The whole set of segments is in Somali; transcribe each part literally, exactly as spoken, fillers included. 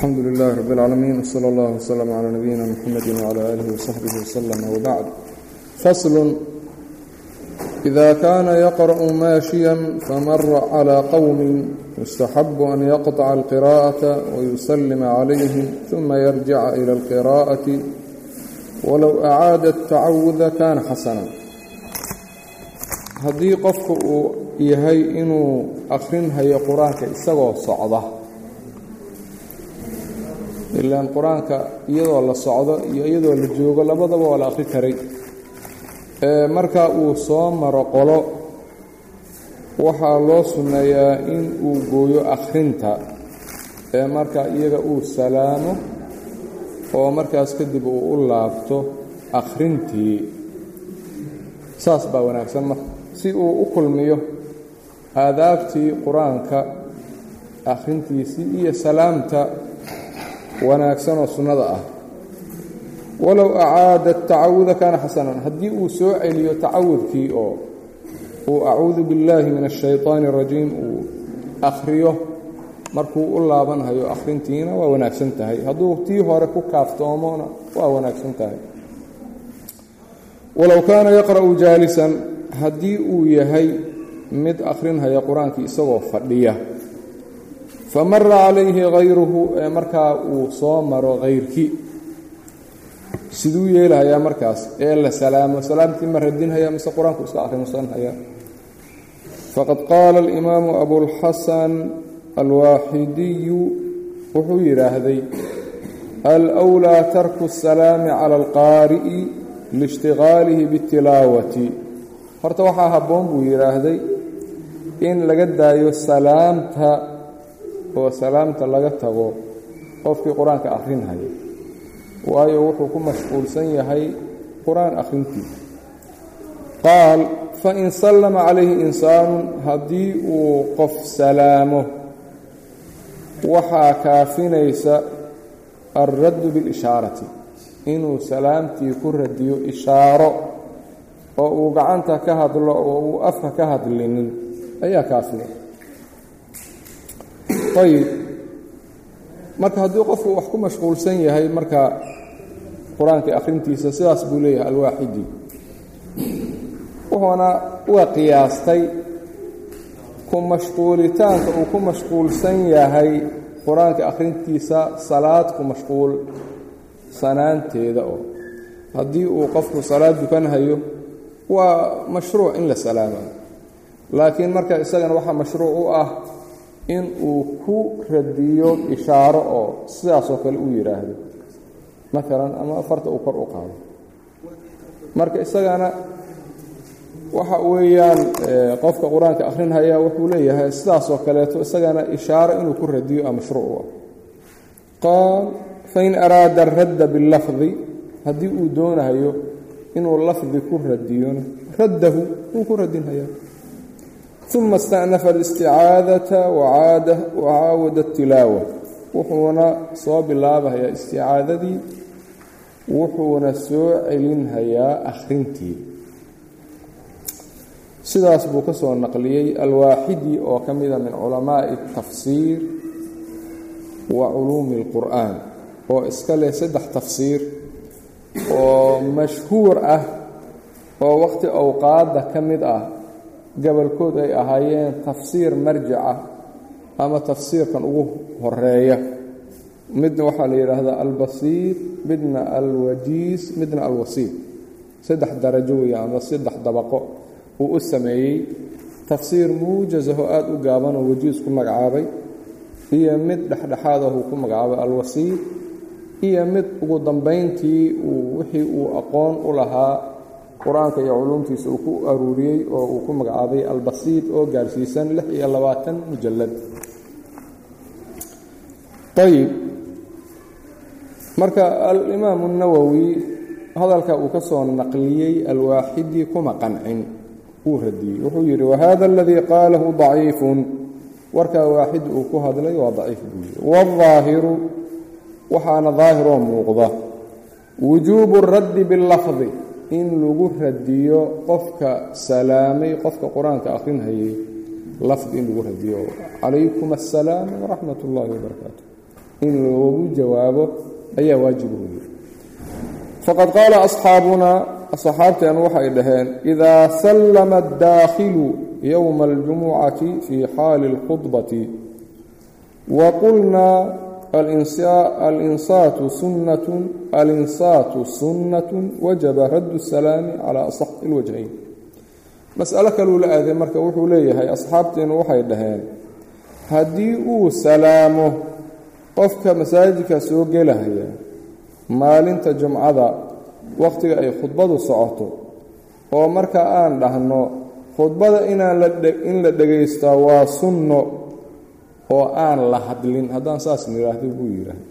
الحمد لله رب العالمين وصلى الله وسلم على نبينا محمد وعلى آله وصحبه وسلم وبعد. فصل: إذا كان يقرأ ماشيا فمر على قوم يستحب أن يقطع القراءة ويسلم عليهم ثم يرجع إلى القراءة ولو أعاد التعوذ كان حسنا. haddii qofku uu yahay inuu akhrinhayo qur-aanka isagoo socda, ilaan qur-aanka iyadoo la socdo iyo iyadoo la joogo labadaba waa la akhri karay. ee marka uu soo maro qolo waxaa loo sunneeyaa in uu gooyo akhrinta, ee marka iyaga uu salaamo oo markaas kadib uu u laabto akhrintii. saas baa wanaagsan marka si uu u kulmiyo aadaabtii qur-aanka akhrintiisii iyo salaamta wanaagsan oo sunnada ah. walow acaada tacawuda kaana xasanan, haddii uu soo celiyo tacawudkii oo uu acuudu billaahi min ashaytaani arajiim uu akhriyo markuu u laabanhayo akhrintiina waa wanaagsan tahay. hadduu tii hore ku kaaftoomona waa wanaagsan tahay. walow kaana yaqra'u jaalisan, haddii uu yahay mid akhrinhaya qur-aankii isagoo fadhiya, famara calayhi hayruhu, ee markaa uu soo maro hayrkii, siduu yeelahayaa markaas? ee la salaamo, salaamtii ma radinhaya mise qur-aanku iska akhrisanhaya? faqad qaala alimaamu abulxasan alwaaxidiyu wuxuu yidhaahday: alwlaa tarku asalaami cala alqaari'i liishtigaalihi bitilaawati. horta waxaa habboon buu yidhaahday in laga daayo salaamta, oo salaamta laga tago qofkii qur-aanka akhrinhaya, waayo wuxuu ku mashquulsan yahay qur-aan akhrintii. qaal: fain sallama calayhi insaanu, haddii uu qof salaamo waxaa kaafinaysa alraddu bilishaarati, inuu salaamtii ku radiyo ishaaro oo uu gacanta ka hadlo oo uu afka ka hadlinin ayaa kaafiya. ayib, marka haddii qofku wax ku mashquulsan yahay marka qur-aanka akhrintiisa, sidaas buu leeyahay alwaaxidi. wuxuuna uga qiyaastay ku mashquulitaanka uu ku mashquulsan yahay qur-aanka akhrintiisa salaad ku mashquul sanaanteeda. oo haddii uu qofku salaad dukanhayo waa mashruuc in la salaama, laakiin marka isagana waxaa mashruuc u ah in uu ku radiyo ishaaro oo sidaasoo kale uu yidhaahdo maalan, ama afarta uu kor u qaado. marka isagana waxa weeyaan qofka qur-aanka akhrinhaya wuxuu leeyahay sidaasoo kaleeto isagana ishaaro inuu ku radiyo a mashruuc u ah. qaal: fain araada aradda bilafdi, haddii uu doonahayo inuu lafdi ku radiyona raddahu wuu ku radinhayaa. uma ista'nafa alisticaadata wacaawada tilaawa, wuxuuna soo bilaabahayaa isticaadadii, wuxuuna soo celinhayaa akhrintii. sidaas buu ka soo naqliyey alwaaxidi oo ka mida min culamaa'i atafsiir wa culuumi alqur'aan, oo iska leh saddex tafsiir oo mashhuur ah, oo waqti awqaadda ka mid ah gobolkood ay ahaayeen tafsiir marjaca ama tafsiirkan ugu horeeya. midna waxaa la yidhaahdaa albasiir, midna alwajiis, midna alwasiid. saddex darajo weeye ama saddex dabaqo uu u sameeyey. tafsiir muujazahoo aada u gaaban oo wajiis ku magacaabay, iyo mid dhexdhexaad ah uu ku magacaabay alwasiid, iyo mid ugu dambayntii uu wixii uu aqoon u lahaa qur-aanka iyo culuumtiisa uu ku aruuriyey oo uu ku magacaabay albasiid, oo gaarsiisan lix iyo labaatan mujallad. ayib, marka alimaamu nawowi hadalka uu ka soo naqliyey alwaaxidi kuma qancin, wuu radiyey. wuxuu yidhi: wahada aladii qaalahu daciifun, warkaa waaxid uu ku hadlay waa daciif buu yidhi. waالظaahiru, waxaana daahiroo muuqda wujuubu raddi bilafdi, in lagu radiyo qofka salaamay, qofka qur-aanka akhrinhayay lafdi in lagu radiyo: calaykum assalaam waraxmat ullaahi wabarakaatu. in loogu jawaabo ayaa waajib u yahay. faqad qaala asxaabuna asxaabteenu waxay dhaheen idaa sallama ad-daakhilu yowma aljumucati fii xaali اlkhudbati wa qulnaa alinsaatu sunnatun alinsaatu sunnatun wajaba raddu salaami calaa asaxi اlwajhayn. mas'alo kaluu la aaday marka wuxuu leeyahay asxaabteenu waxay dhaheen haddii uu salaamo qofka masaajidka soo gelahaya maalinta jumcada wakhtiga ay khudbadu socoto oo marka aan dhahno khudbada inaan in la dhegaystaa waa sunno oo aan la hadlin, haddaan saas nidhaahdo buu yidhaah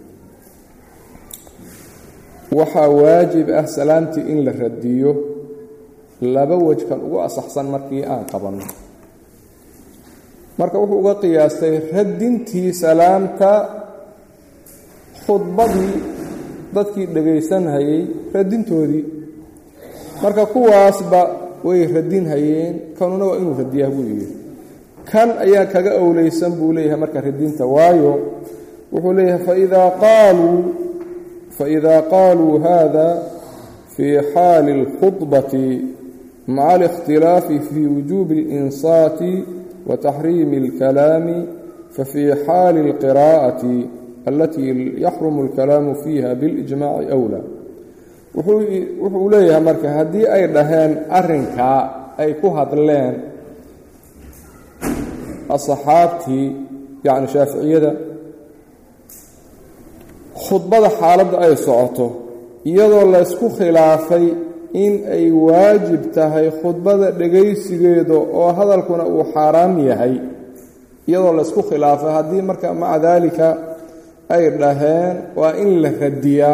waxaa waajib ah salaamtii in la radiyo laba wejkan ugu asaxsan markii aan qabanno. marka wuxuu uga qiyaastay radintii salaamta khudbadii dadkii dhegaysanhayey radintoodii. marka kuwaasba way radinhayeen, kanuna waa inuu radiyaa buu yidhi. kan ayaa kaga owleysan buu leeyahay marka radinta, waayo wuxuu leeyahay faidaa qaaluu faidaa qaaluu haada fii xaali اlkhudbati maca alikhtilaafi fii wujuubi اlinsaati wa taxriimi اlkalaami fafii xaali اlqiraa'ati alatii yaxrumu اlkalaamu fiiha biاlijmaaci awlaa. wuxuu leeyahay marka haddii ay dhaheen arrinkaa ay ku hadleen asxaabtii yacni shaaficiyada khudbada xaaladda ay socoto iyadoo laysku khilaafay in ay waajib tahay khudbada dhegaysigeeda oo hadalkuna uu xaaraam yahay, iyadoo laysku khilaafay haddii marka maca daalika ay dhaheen waa in la radiyaa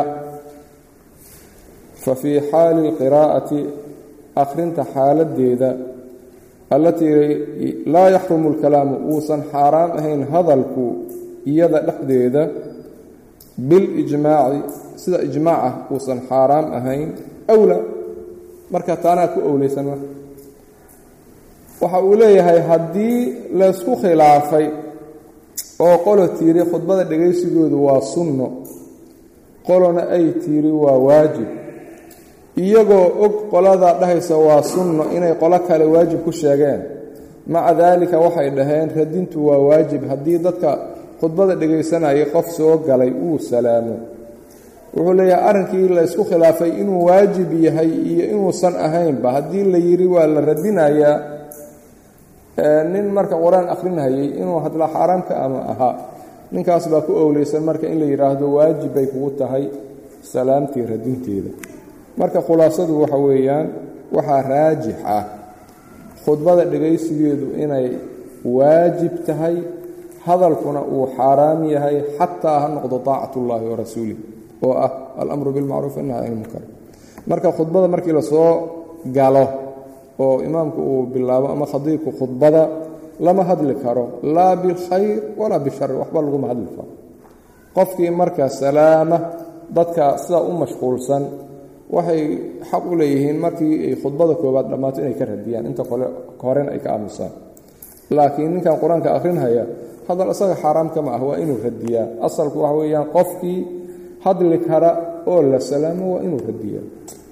fa fii xaali اlqiraa'ati akhrinta xaaladeeda allatii laa yaxrumu اlkalaamu uusan xaaraam ahayn hadalku iyada dhexdeeda bilijmaaci sida ijmaac ah uusan xaaraam ahayn awla. marka taanaa ku owleysan. marka waxa uu leeyahay haddii laysku khilaafay oo qolo tiiri khudbada dhegaysigoodu waa sunno, qolona ay tiiri waa waajib, iyagoo og qoladaa dhahaysa waa sunno inay qolo kale waajib ku sheegeen, maca daalika waxay dhaheen radintu waa waajib haddii dadka khudbada dhegaysanayay qof soo galay uu salaamo. wuxuu leeyahay arrinkii la ysku khilaafay inuu waajib yahay iyo inuusan ahaynba haddii la yidhi waa la radinayaa nin marka qur-aan akhrinhayay inuu hadla xaaraamka ama ahaa, ninkaas baa ku owleysan marka in la yidhaahdo waajib bay kugu tahay salaamtii radinteeda. marka khulaasadu waxa weeyaan waxaa raajix ah khudbada dhegaysigeedu inay waajib tahay, hadalkuna uu xaaraam yahay xataa ha noqdo taacatullaahi wa rasuulih oo ah alamru bilmacruuf wanahyi can ilmunkar. marka khudbada markii lasoo galo oo imaamku uu bilaabo ama khadiibku khudbada lama hadli karo laa bilkhayr walaa bishar, waxba laguma hadli karo. qofkii marka salaama dadka sidaa u mashquulsan waxay xaq u leeyihiin markii ay khudbada koobaad dhammaato inay ka radiyaan, inta kole horena ay ka aamusaan. laakiin ninkan qur-aanka akhrinhaya hadal isaga xaaraamka ma ah, waa inuu radiyaa. asalku waxa weeyaan qofkii hadli kara oo la salaamo waa inuu radiyaa.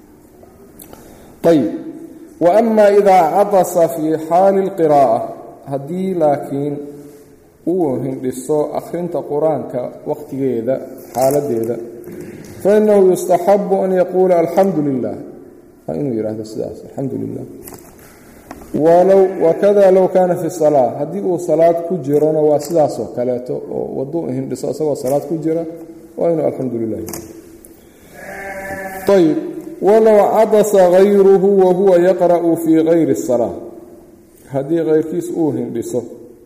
ayb wa ama idaa cadasa fii xaali اlqiraa'a, haddii laakiin uu hindhiso akhrinta qur-aanka wakhtigeeda xaaladeeda, fainahu yustaxabu an yaquula alxamdu lilah, waa inuu yidhaahdo sidaas alxamdu lilah. walow wakada low kaana fi salaa, haddii uu salaad ku jirona waa sidaasoo kaleeto oo waduu hindhiso isagoo salaad ku jira waa inuu alxamdu lilah. ayb walow cadasa hayruhu wahuwa yaqra'u fii gayri الsalaa, haddii kayrkiis uu hindhiso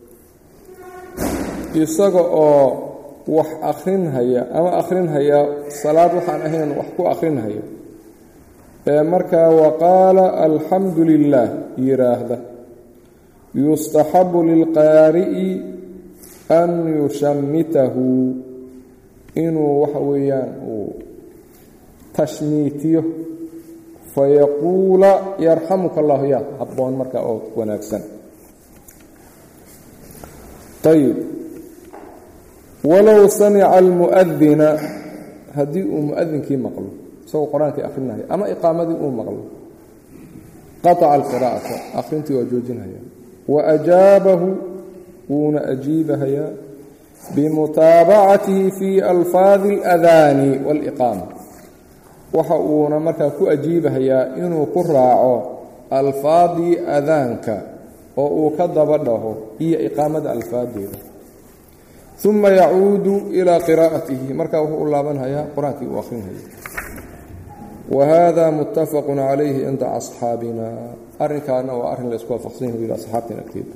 isaga oo wax akhrinhaya ama akhrinhaya salaad waxaan ahayn wax ku akhrinhaya ee markaa waqaala alxamdu lilah yidhaahda, yustaxabu lilqaari'i an yushamitahu, inuu waxa weeyaan uu tashmiitiyo fayaquula yarxamuka allahu, yaa habboon markaa oo wanaagsan. ayb walow samica almu'adina haddii uu mu'adinkii maqlo isagoo qur-aankii akhrinayo ama iqaamadii uu maqlo qataca alqiraa'ata akhrintii waa joojinaya wa ajaabahu wuuna ajiibahayaa bimutaabacatihi fii alfaadi aladaani waaliqaama waxa uuna markaa ku ajiibahayaa inuu ku raaco alfaadii adaanka oo uu ka daba dhaho iyo iqaamada alfaadeeda uma yacuudu ilaa qiraa'atihi markaa wuxuu u laabanhayaa qur-aankii uu akhrinhayo wahada muttafaqun calayhi cinda asxaabina arrinkaana waa arrin la isku waafaqsan yahay ila asxaabtina agteeda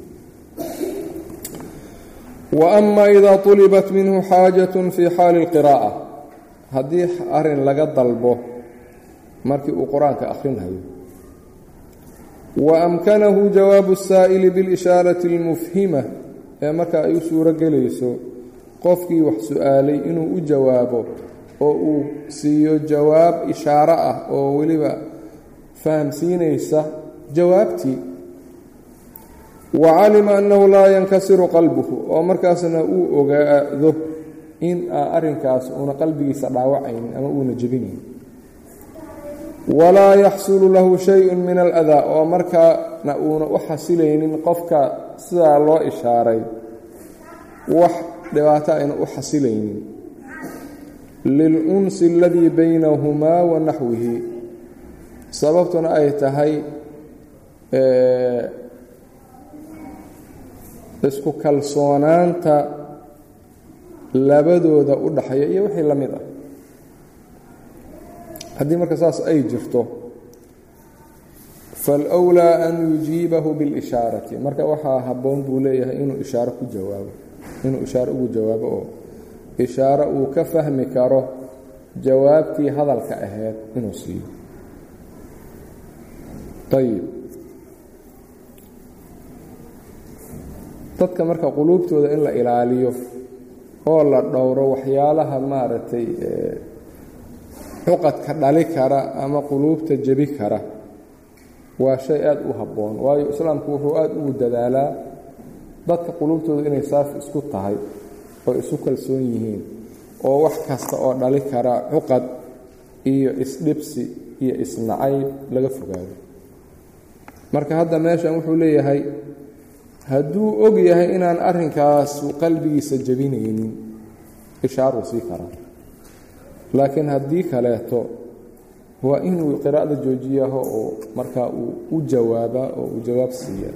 wa ama idaa tulibat minhu xaajatun fii xaali اlqiraa'a haddii arrin laga dalbo markii uu qur-aanka akhrinhayo wa amkanahu jawaabu الsaa'ili biاlishaarati اlmufhima ee marka ay u suuro gelayso qofkii wax su-aalay inuu u jawaabo oo uu siiyo jawaab ishaaro ah oo weliba fahamsiinaysa jawaabtii wa calima annahu laa yankasiru qalbuhu oo markaasna uu ogaado in arrinkaas uuna qalbigiisa dhaawacaynin ama uuna jebinayn walaa yaxsulu lahu shayun min aladaa oo markaana uuna u xasilaynin qofka sidaa loo ishaaray wax dhibaato ayna u xasilaynin lilunsi aladii baynahumaa wa naxwihi sababtuna ay tahay isku kalsoonaanta labadooda u dhaxeeya iyo wixii la mid ah haddii marka saas ay jirto falwlaa an yujiibahu biاlishaarati marka waxaa habboon buu leeyahay inuu ishaaro ku jawaabo inuu ishaaro ugu jawaabo oo ishaaro uu ka fahmi karo jawaabtii hadalka ahayd inuu siiyo ayib dadka marka quluubtooda in la ilaaliyo oo la dhowro waxyaalaha maaragtay cuqadka dhali kara ama quluubta jebi kara waa shay aada u habboon waayo islaamku wuxuu aada ugu dadaalaa dadka quluubtooda inay saafi isku tahay oo isu kalsoon yihiin oo wax kasta oo dhali kara cuqad iyo isdhibsi iyo isnacayb laga fogaado marka hadda meeshan wuxuu leeyahay hadduu og yahay inaan arrinkaas qalbigiisa jebinaynin ishaaruu sii karaa laakiin haddii kaleeto waa inuu qiraa'ada joojiyaho oo markaa uu u jawaabaa oo uu jawaab siiya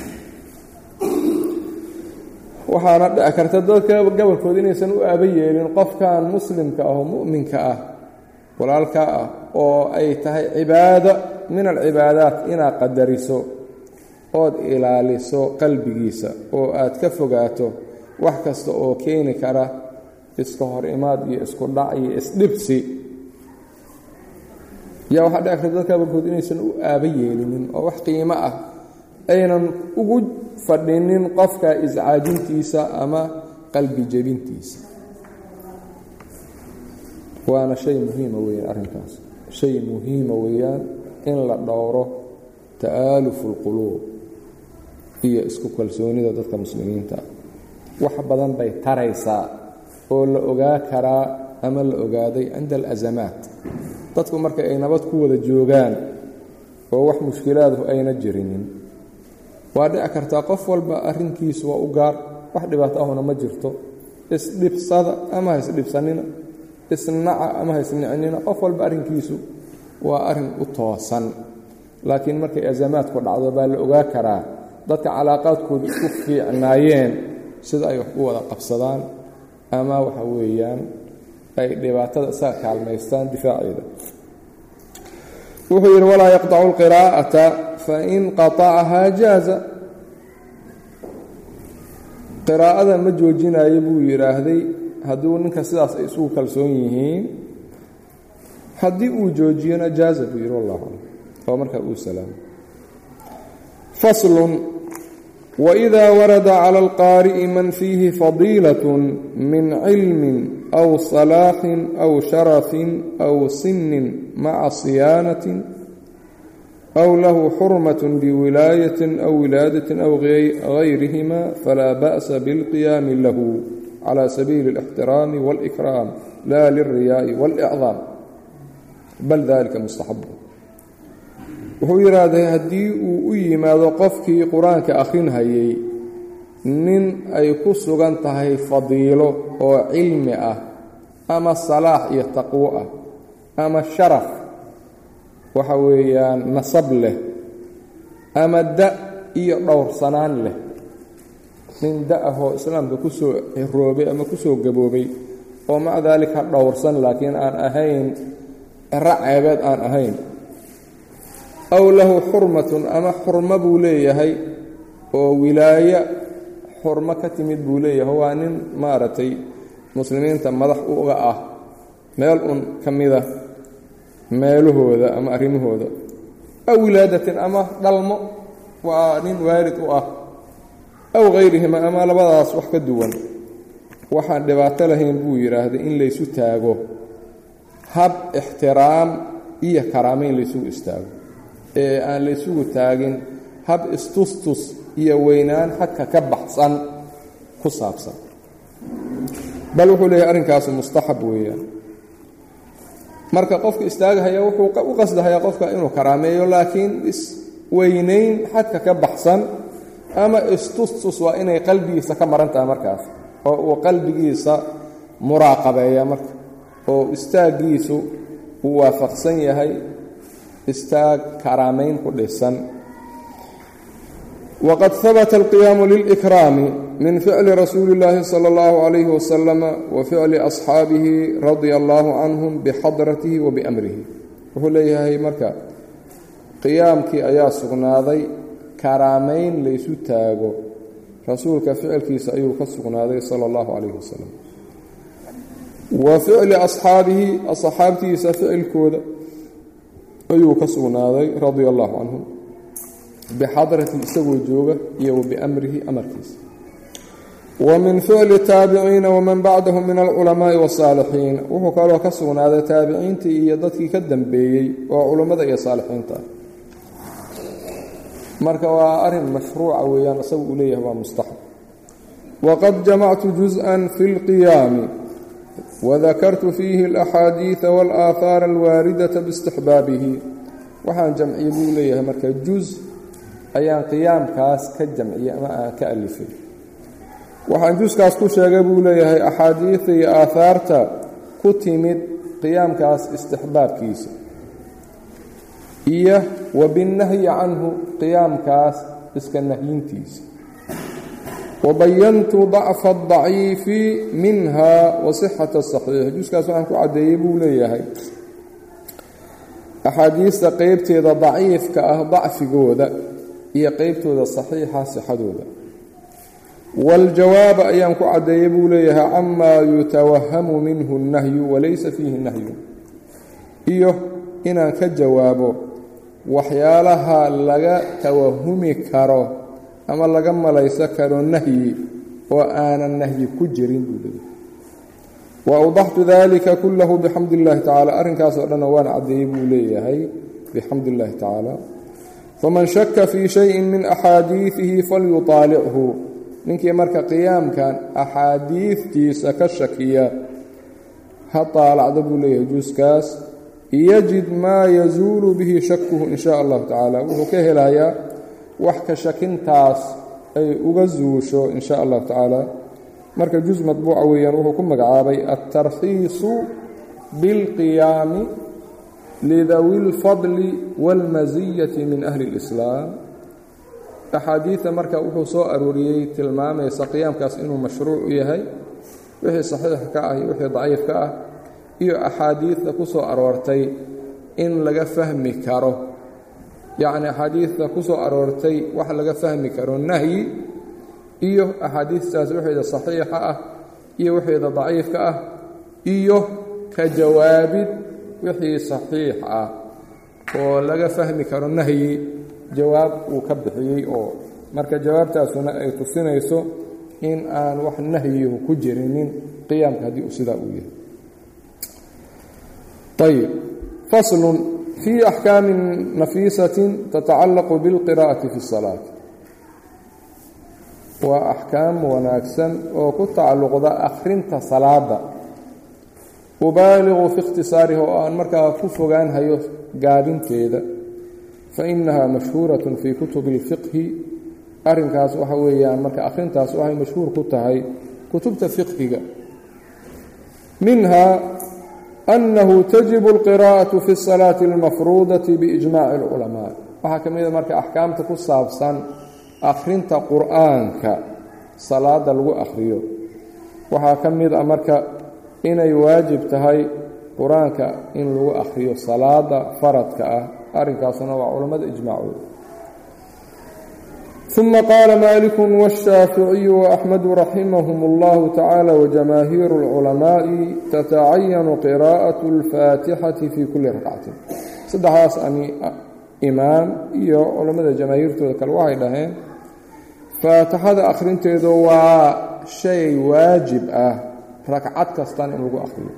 waxaana dhici karta dadka gobolkooda inaysan u aaba yeelin qofkan muslimka ah oo mu'minka ah walaalkaa ah oo ay tahay cibaado min alcibaadaat inaad qadariso ood ilaaliso qalbigiisa oo aad ka fogaato wax kasta oo keeni kara iska hor imaad iyo isku dhac iyo isdhibsi yaa waxaa dhici karta dadka gobolkooda inaysan u aaba yeelinin oo wax qiimo ah aynan ugu fadhinin qofka iscaajintiisa ama qalbi jebintiisa waana shay muhiima weeyaan arrinkaas shay muhiima weeyaan in la dhowro ta'aalufu اlquluub iyo isku kalsoonida dadka muslimiinta wax badan bay taraysaa oo la ogaa karaa ama la ogaaday cinda alazamaat dadku marka ay nabad ku wada joogaan oo wax mushkilaadu ayna jirinin waa dhici kartaa qof walba arrinkiisu waa u gaar wax dhibaato ahuna ma jirto isdhibsada ama ha isdhibsanina isnaca ama ha isnicnina qof walba arrinkiisu waa arrin u toosan laakiin markay azamaadku dhacdo baa la ogaa karaa dadka calaaqaadkooda isku fiicnaayeen sida ay wax u wada qabsadaan ama waxa weeyaan ay dhibaatada isaga kaalmaystaan difaaceeda wuxuu yidhi walaa yaqطacu اlqiraa'ata fain qaطacahaa jaaza qiraa'ada ma joojinayo buu yidhaahday hadduu ninka sidaas ay isugu kalsoon yihiin haddii uu joojiyona jaaza buu yidhi wallahu aclam oo markaa uu salaamo faslun wإida warada calى اlqaari'i man fiihi fadiilaة min cilmi أw صalaaxin أw sharafin أw sinin maca siyaanaةi أw lahu xurmaة biwilaayaةi أw wilaadaةi أw gayrihima falaa ba'sa biاlqiyaami lahu على سبيل الاحترام والإكرام لا للرياء والإعظام بل ذلك مستحب wuxuu yiraahday hadii uu u yimaado qofkii quraanka akhrinayay nin ay ku sugan tahay fadiilo oo cilmi ah ama salaax iyo taqwo ah ama sharaf waxa weeyaan nasab leh ama da iyo dhowrsanaan leh min da'aho islaamka ku soo roobay ama ku soo gaboobay oo ma dalika dhowrsan laakiin aan ahayn raaceebad aan ahayn aw lahu hurmatun ama hurma buu leeyahay oo wilaaya hurma ka timid buu leeyahay waa nin maaratay muslimiinta madax uga ah meel un kamida meelahooda ama arimahooda aw wilaadatin ama dhalmo waa nin waalid u ah aw gayrihima ama labadaas wax ka duwan waxaan dhibaato lahayn buu yiraahday in la isu taago hab ixtiraam iyo karaameyn la isu istaago ee aan la isugu taagin hab istustus iyo weynaan xadka ka baxsan ku saabsan bal wuxuu leeyahay arrinkaas mustahab weeyaan marka qofka istaagaya wuxuu u qasdayaa qofka inuu karaameeyo laakiin is weynayn xadka ka baxsan ama istustus waa inay qalbigiisa ka marantaa markaas oo uu qalbigiisa muraaqabeeya marka oo istaagiisu uu waafaqsan yahay استاغ كرامين قدسان وقد ثبت القيام للإكرام من فعل رسول الله صلى الله عليه وسلم وفعل أصحابه رضي الله عنهم بحضرته وبأمره وهو ليه مركا قيامك أيا سغناضي كرامين ليسو تاغو رسولك فعلك سأيو كسغناضي صلى الله عليه وسلم وفعل أصحابه أصحابته سفعل كودا ayuu ka sugnaaday radiyallahu anhu bihadrati isagu jooga iyo biamrihi amarkiisa wa min fi'li tabi'in wa man ba'dahum min al-ulama'i was-salihin wuxuu kaloo ka sugnaaday tabi'intii iyo dadkii ka dambeeyay oo culimada iyo saalixiinta marka waa arin mashruuca weeyaan isagu u leeyahay waa mustahab waqad jama'tu juz'an fil qiyam وذكرت فيه الأحاديث والآثار الواردة باستحبابه وحان جمعي بوليه مركا جزء أيان قيام كاس كالجمعي ما كألفه وحان جزء كاس كوشاق بوليه أحاديث آثارتا كتمد قيام كاس استحباب كيس إيه وبالنهي عنه قيام كاس اسكنهين كيس وبينت ضعف الضعيف منها وصحة الصحيح جزء كان كو عديبو ليهي أحاديث قيبتي ذا ضعيف كأه ضعف جودة هي قيبتي ذا صحيحة صحة جودة والجواب أيام كو عديبو ليها عما يتوهم منه النهي وليس فيه النهي إيه إنا كجوابه وحيالها لغا توهمي كاره ama laga malaysa karo nahyi oo aanan nahyi ku jirin buuday wa awdahtu dhalika kullahu bihamdillahi ta'ala arrinkaas oo dhan waan cadeeyay buu leeyahay bihamdillahi ta'ala faman shakka fi shay'in min ahadithihi falyutali'hu ninkii marka qiyaamkan ahadithtiisa ka shakiya hatta la'ada buu leeyahay juskaas yajid ma yazulu bihi shakkuhu insha Allah ta'ala wuxuu ka helayaa wax ka shakintaas ay uga zuusho insha Allah ta'ala marka juz madbuuca weeyaan wuxuu ku magacaabay at-tarhiis bil qiyam lidhawi al-fadl wal maziyyah min ahli al-islam ahadith marka wuxuu soo arooriyay tilmaamaysa qiyaamkaas inuu mashruuc yahay wixii saxiix ka ah iyo wixii daciif ka ah iyo ahadith ku soo aroortay in laga fahmi karo يعني حديث كسو أرورتي وحا لغا فهمي كارو النهي إيوه أحاديث تاس وحيدة صحيحة إيوه وحيدة ضعيفة إيوه كجواب وحي صحيحة ولغا فهمي كارو النهي جواب وكبحي أو مركا جواب تاسونا أي تفسينيسو إن آن وح النهي وكجرين قيام هذه أسداؤية طيب فصل في أحكام نفيسة تتعلق بالقراءة في الصلاة waa axkaam wanaagsan oo ku tacalluqda akhrinta salaada ubaaliqu fi ikhtisaariha oo aan markaa ku fogaan hayo gaabinteeda fa innahaa mashhuuratun fii kutubi اlfiqhi arrinkaas waxa weeyaan marka akhrintaas waxay mashhuur ku tahay kutubta fiqhiga minhaa annahu tajibu اlqiraa'atu fi الsalaati اlmafruudati biijmaaci اlculamaa waxaa ka mida marka axkaamta ku saabsan akhrinta qur'aanka salaada lagu akhriyo waxaa ka mid a marka inay waajib tahay qur-aanka in lagu akhriyo salaada faradka ah arrinkaasuna waa culammada ijmaacooda ثuma qaala maaliku wالshaaficiyu وaأxmedu raximahum اllahu tacaala wajamaahiiru اlculamaaءi tatacayanu qiraa'aة اlfaatixati fii kuli rakcatin saddexdaas imaam iyo culammada jamaahiirtooda kale waxay dhaheen faatixada akhrinteedu waa shay waajib ah ragcad kastana in lagu akhriyo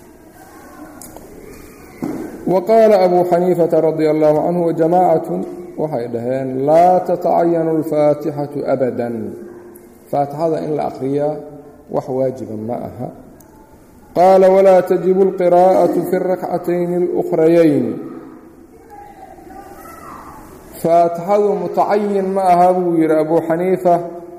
wa qaala abuu xaniifata radia allahu canhu wajamaacatun waxay dhaheen laa tatacayanu alfaatixatu abadan faatixada in la akhriyaa wax waajiba ma aha qaala walaa tajibu alqiraa'atu fi اrakcatayni اlukhrayayn faatixadu mutacayin ma aha buu yidhi abuu xaniifa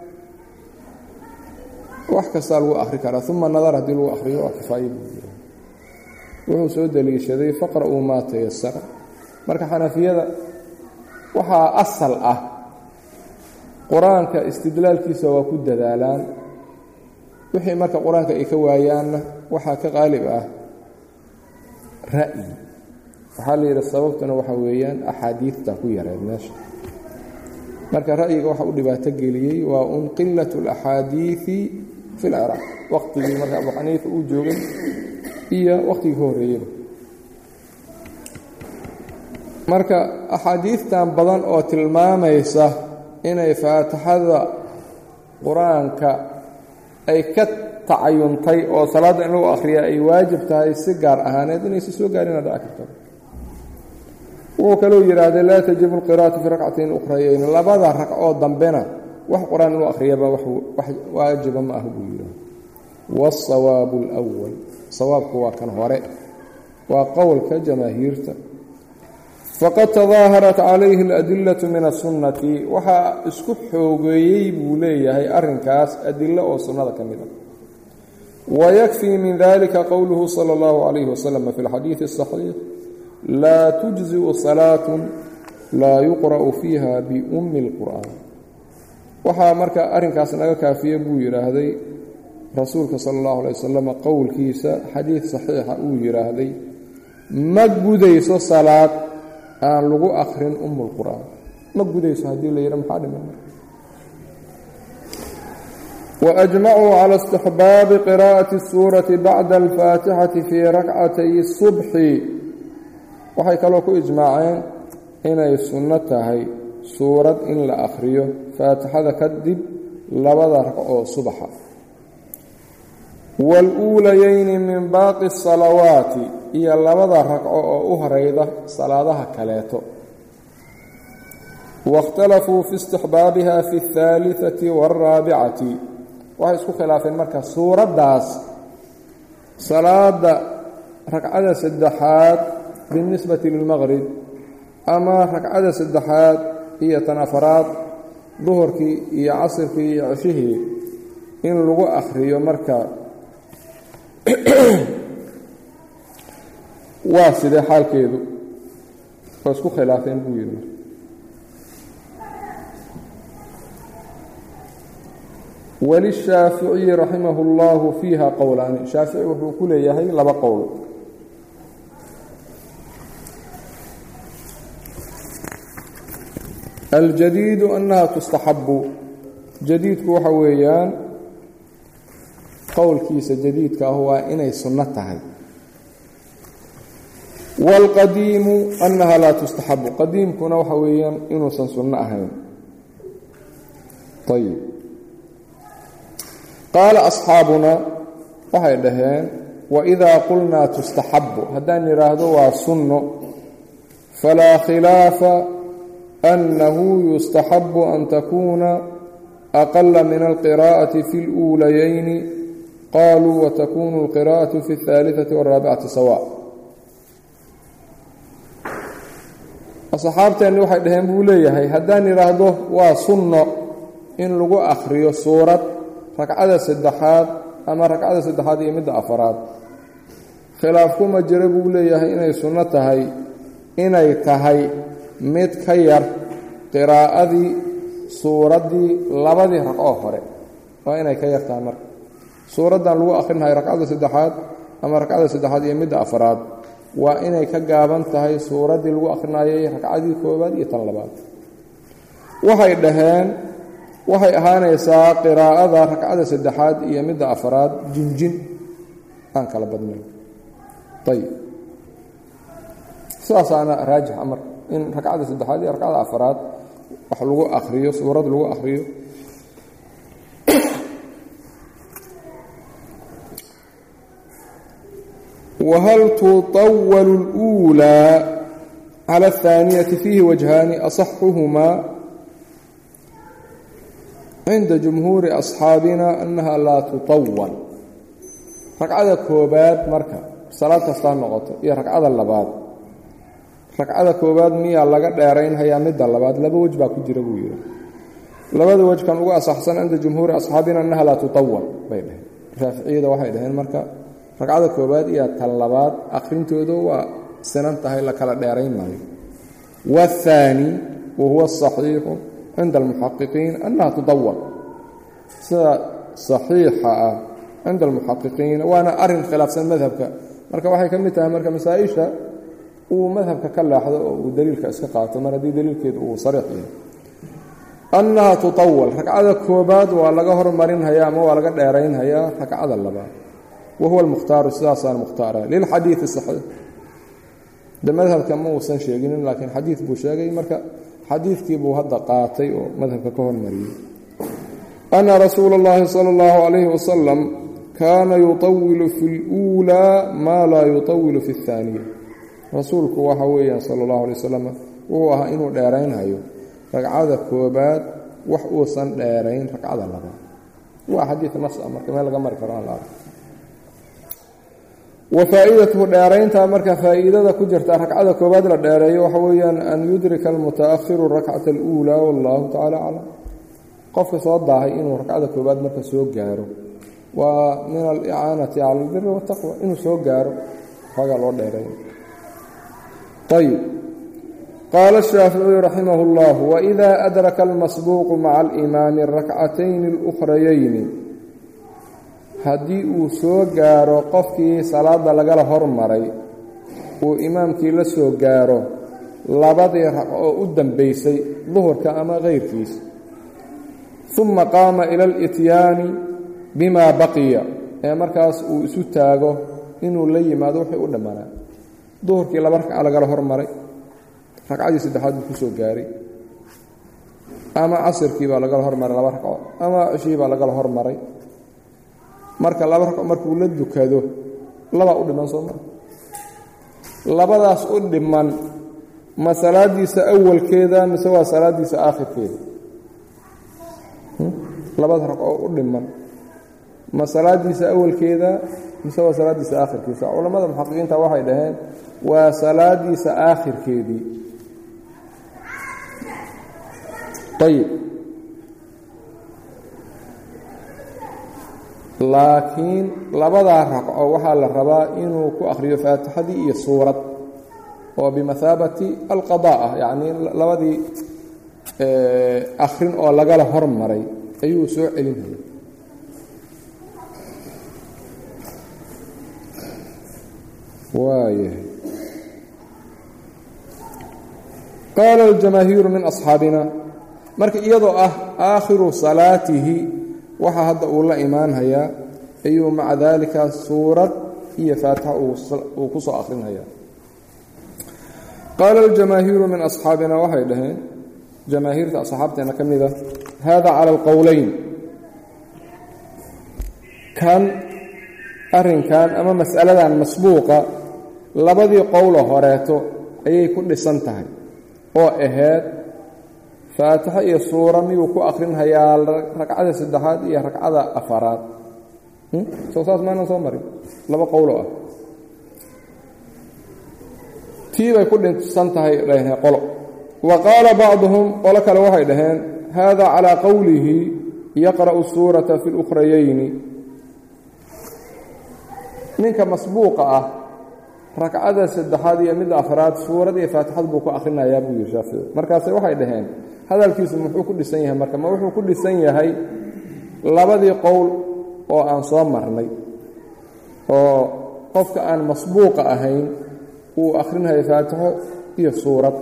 wax kastaa lagu akhri karaa uma nadar haddii lagu akhriyo waa kifaaye buu yidhi wuxuu soo deliishaday faqra'uu maa tayasara marka xanafiyada waxaa asal ah qur-aanka istidlaalkiisa waa ku dadaalaan wixii marka qur-aanka ay ka waayaanna waxaa ka qaalib ah ra'yi waxaa la yidhi sababtuna waxaa weeyaan axaadiidta ku yareed meesha marka ra'yiga waxa u dhibaato geliyey waa un qilat اlaxaadiidi fi lciraaq waqtigii marka abuu xaniifa uu joogay iyo waqtigii ka horreeyeyba marka axaadiidtan badan oo tilmaamaysa inay faatixada qur-aanka ay ka tacayuntay oo salaadda in lagu akhriya ay waajib tahay si gaar ahaaneed inaysa soo gaarina dhaci karto wuxuu kalou yidhaahday laa tajibu alqiraa'atu fi rakcatayn ukhrayayn labada ragcoo dambena wax qur-aan inuu akhriyaba wax waajiba ma ah buu yidhaah waasawaabu alwal sawaabku waa kan hore waa qowlka jamaahiirta faqad tadaaharat calayhi aladillatu min asunnati waxaa isku xoogeeyey buu leeyahay arrinkaas adilo oo sunnada ka mid a wayakfii min dalika qowluhu sala allahu calayhi wasalam fi alxadiidi asaxiix laa tujziu salaatun laa yuqra'u fiiha biummi اlqur'aan waxaa marka arrinkaas naga kaafiye buu yidhaahday rasuulka sala allahu alay wasalam qowlkiisa xadiid saxiixa uu yidhaahday ma gudayso salaad aan lagu akhrin umm اlqur'aan ma gudayso haddii la yidha maxaa dhiman waajmacuu cala istixbaabi qiraa'ati الsuurati bacda alfaatixati fii rakcatay الsubxi waxay kaloo ku ijmaaceen inay sunno tahay suurad in la akhriyo faatixada kadib labada ragcoo subaxa waal-uulayayni min baaqi الsalawaati iyo labada ragco oo u horeyda salaadaha kaleeto waاkhtalafuu fi istixbaabiha fi اlhaaliثati wاlraabicati waxay isku khilaafeen marka suuraddaas salaada ragcada saddexaad binisbati lilmaqrib ama ragcada saddexaad iyo tan afaraad duhurkii iyo casirkii iyo ceshihii in lagu akhriyo marka waa sidee xaalkeedu waa isku khilaafeen buu yidhi walishaaficiyi raximah اllahu fiiha qowlaani shaafici wuxuu ku leeyahay laba qowl aljadiidu annaha tustaxabu jadiidku waxa weeyaan qowlkiisa jadiidka ah waa inay sunno tahay wاlqadiimu annaha laa tustaxabu qadiimkuna waxa weeyaan inuusan sunno ahayn ayib qaala asxaabuna waxay dhaheen waidaa qulnaa tustaxabu haddaan idhaahdo waa sunno falaa khilaafa annahu yustaxabu an takuuna أقل من القراءة في الأوليين قالوا وتكون القراءة في الثالثة والرابعة سواء أصحابتين waxay dhaheen buu leeyahay haddaan iraahdo waa sunno in lagu akhriyo suurad ragcada saddexaad ama ragcada saddexaad iyo midda afaraad khilaaf kuma jira buu leeyahay inay sunno tahay inay tahay mid ka yar qiraa'adii suuraddii labadii ragco hore waa inay ka yartahay marka suuraddan lagu akhrinayo ragcada saddexaad ama ragcada saddexaad iyo midda afaraad waa inay ka gaaban tahay suuraddii lagu akhrinayay ragcadii koowaad iyo tan labaad waxay dhaheen waxay ahaanaysaa qiraa'ada ragcada saddexaad iyo midda afaraad jinjin aan kala badnayn ayib sidaasaana raajix amar in ragcada saddexaad iyo ragcada afaraad wax lagu akhriyo suurad lagu akhriyo وهل تطول الأولى على الثانية فيه وجهان أصحهما عند جمهور أصحابنا أنها لا تطول ركعة كوبات مركب صلاة تستان نقطة هي ركعة اللباد ركعة كوبات مية لقد دارين هي مد اللباد لبا وجبا كجير بويرا لباد وجه كان لغا أصحسن عند جمهور أصحابنا أنها لا تطول بينه شافعية واحدة هين مركب ragcada koobaad iyo tan labaad aqrintoodu waa sinan tahay la kala dheerayn maayo والثاني وهو الصحيح عند المحققين أنها تطول صحيحة عند المحققين وأنا أرن خلاف سن مذهبك marka waxay ka mid tahay marka masaa'isha uu madhabka ka laaxdo oo daliilka iska qaato mar hadii daliilkeedu uu sariix yahay أنها تطول ragcada koobaad waa laga hormarin hayaa ama waa laga dheerayn hayaa ragcada labaad وهو المختار الساسا المختار للحديث الصحيح ده مذهب كما وسن شيغين لكن حديث بو شيغي marka حديثكي بو هدا قاatay oo madhabka ka hormariyay أن رسول الله صلى الله عليه وسلم كان يطول في الأولى ما لا يطول في الثانية رسولك waxa weeyaan صلى الله عليه وسلم oo ah inuu dheeraynayo ragcada koobaad wax uu san dheerayn ragcada labaad waa xadiis nas marka meel laga mari karo Allah وفائدته دارينتا marka faa'iidada ku jirta ragcada koobaad la dheereeyo waxa weeyaan an yudrika al-mutaakhir ar-rak'ata al-ula wallahu ta'ala a'lam qofka soo daahay inuu ragcada koobaad marka soo gaaro waa min al-i'aanati 'ala al-birri wa taqwa inuu soo gaaro haga loo dheereeyo طيب قال الشافعي رحمه الله وإذا أدرك المسبوق مع الإمام الركعتين الأخريين haddii uu soo gaaro qofkii salaada lagala hormaray uu imaamkii la soo gaaro labadii ragco oo u dambaysay duhurka ama keyrkiisa uma qaama ila al-ityaani bimaa baqiya ee markaas uu isu taago inuu la yimaado wixii u dhammaanaa duhurkii laba ragca lagala hormaray ragcadii saddexaad buu ku soo gaaray ama casirkii baa lagala hormaray laba ragco ama cishii baa lagala hormaray marka laba ragco markuu la dukado laba u dhiman soo mar labadaas u dhiman ma salaadiisa awalkeeda mise waa salaadiisa aakhirkeeda labada ragco u dhiman ma salaadiisa awalkeeda mise waa salaadiisa aakhirkeeda culimada muxaqiqiinta waxay dhaheen waa salaadiisa aakhirkeedii طيب laakiin labadaa ragco waxaa la rabaa inuu ku akhriyo faatixadii iyo suurad oo bimathaabati alqadaa ah yacnii labadii akhrin oo lagala hormaray ayuu soo celinaya waayahay qaala aljamaahiiru min asxaabina marka iyadoo ah aakhiru salaatihi waxaa hadda uu la imaanhayaa ayuu maca daalika suurad iyo faatixa uu ku soo akhrinhayaa qaala aljamaahiiru min asxaabina waxay dhaheen jamaahiirta asxaabteena ka mida hada cala alqowleyn kan arrinkan ama mas'aladan masbuuqa labadii qowlo horeeto ayay ku dhisan tahay oo ahayd faatixa iyo suura miyuu ku akhrinhayaa ragcada saddexaad iyo ragcada afaraad soo saas maanan soo marin laba qowlo ah tii bay ku dhinsan tahay dhaheen qolo wa qaala bacduhum qolo kale waxay dhaheen hada calaa qowlihi yaqra'u suurata fi اlukhrayayni ninka masbuuqa ah ragcada saddexaad iyo midda afraad suurad iyo faatixad buu ku akhrinayaa buu yidhi shaafici markaase waxay dhaheen hadalkiisu muxuu ku dhisan yahay marka ma wuxuu ku dhisan yahay labadii qowl oo aan soo marnay oo qofka aan masbuuqa ahayn uu akhrinayo faatixo iyo suurad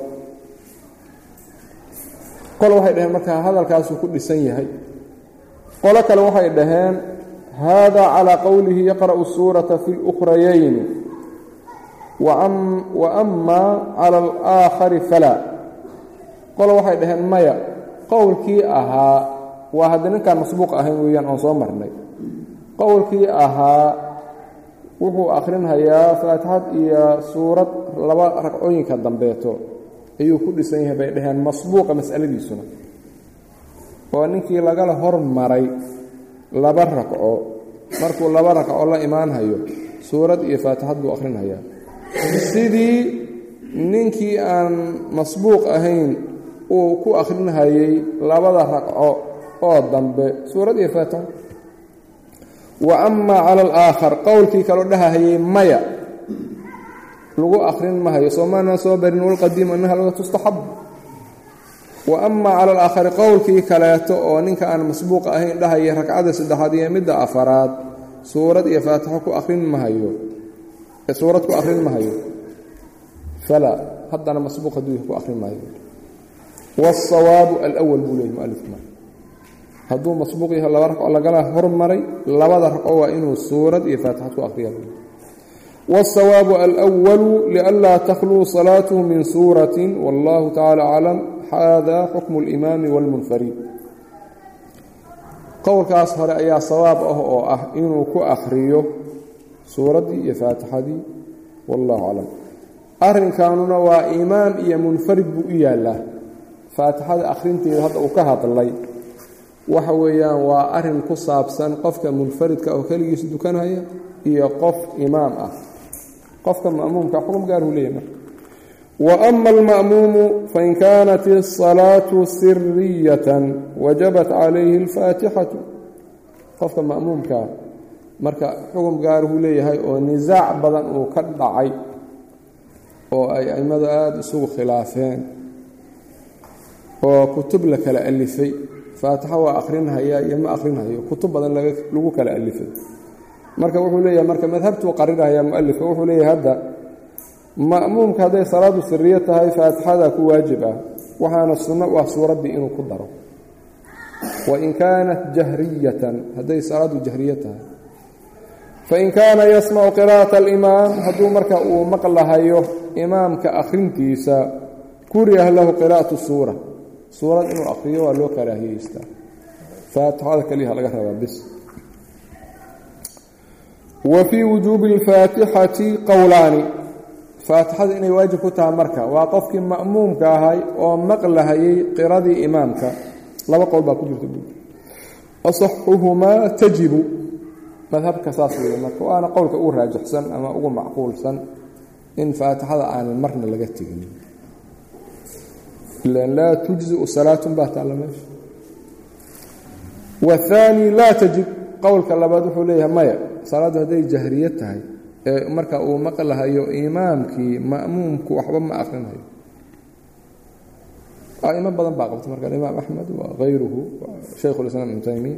qolo waxay dhaheen marka hadalkaasuu ku dhisan yahay qolo kale waxay dhaheen hada calaa qowlihi yaqra'u suurata fi اlukhrayayni wa ama cala alaakhari falaa qolo waxay dhaheen maya qowlkii ahaa waa hadda ninkaan masbuuq ahayn weeyaan oon soo marnay qowlkii ahaa wuxuu akhrinhayaa faatixad iyo suurad laba ragcooyinka dambeeto ayuu ku dhisan yahay bay dhaheen masbuuqa mas'aladiisuna oo ninkii lagala hormaray laba ragco markuu laba ragco la imaanhayo suurad iyo faatixad buu akhrinhayaa sidii ninkii aan masbuuq ahayn uu ku akhrinhayay labada ragco oo dambe suurad iyo faatixad wa ama cala alaakhar qowlkii kaloo dhahahayay maya lagu akhrin mahayo soomaanaan soo barin walqadiim annaha laga tustaxab wa ama cala alaakhari qowlkii kaleeto oo ninka aan masbuuq ahayn dhahaya ragcada saddexaad iyo midda afaraad suurad iyo faatixo ku akhrin mahayo suurad ku akhrin mahayo falaa haddana masbuuq hadduu ku akhrin maayo waasawaabu alawal buu leeyahy mualifku hadduu masbuuq yahay laba ragco lagala hormaray labada ragco waa inuu suurad iyo faatixad ku akhriya waasawaabu alwalu lianlaa takhluu salaatuhu min suuratin wallahu tacala aclam hada xukmu اlimaami wاlmunfarid qowlkaas hore ayaa sawaab ah oo ah inuu ku akhriyo suuraddii iyo faatixadii wallahu aclam arrinkaanuna waa imaam iyo munfarid buu u yaallaa faatixada akhrinteeda hadda uu ka hadlay waxa weeyaan waa arrin ku saabsan qofka munfaridka oo keligiis dukanaya iyo qof imaam ah qofka ma'muumka xukun gaar uu leeyahay marka wa ama alma'muumu fain kaanat الصalaatu siriyatan wajabat calayhi اlfaatixatu qofka ma'muumka marka xukun gaar uu leeyahay oo nisaac badan uu ka dhacay oo ay aimadu aada isugu khilaafeen oo kutub la kala alifay faatixa waa akhrinhayaa iyo ma akhrinhayo kutub badan lagu kala alifay marka wuxuu leeyahay marka madhabtuu qarinhayaa mualifka wuxuu leeyahay hadda ma'muumka hadday salaadu siriyo tahay faatixada ku waajib ah waxaana sunno u ah suuraddii inuu ku daro wain kaanat jahriyatan hadday salaadu jahriyo tahay fain kaana yasmacu qiraa'ata alimaam hadduu marka uu maqlahayo imaamka akhrintiisa kuriha lahu qiraa'atu suura suurad inuu akhriyo waa loo karaahiyeystaa faatixada keliyaha laga rabaa bis wa fii wujuubi اlfaatixati qowlaani faatixada inay waajib ku tahay marka waa qofkii ma'muumka ahay oo maqlahayay qiradii imaamka laba qowl baa ku jirta buui asaxuhumaa tajibu madhabka saas weeye marka waana qowlka ugu raajixsan ama ugu macquulsan in faatixada aanan marna laga tegin ilan laa tujziu salaatun baa taalla meesha wahaani laa tajib qowlka labaad wuxuu leeyahay maya salaaddu hadday jahriye tahay ee marka uu maqlahayo imaamkii ma'muumku waxba ma akhrinayo a'imo badan baa qabta marka imaam axmed wa hayruhu shaykhu lislaam ibnu taymiya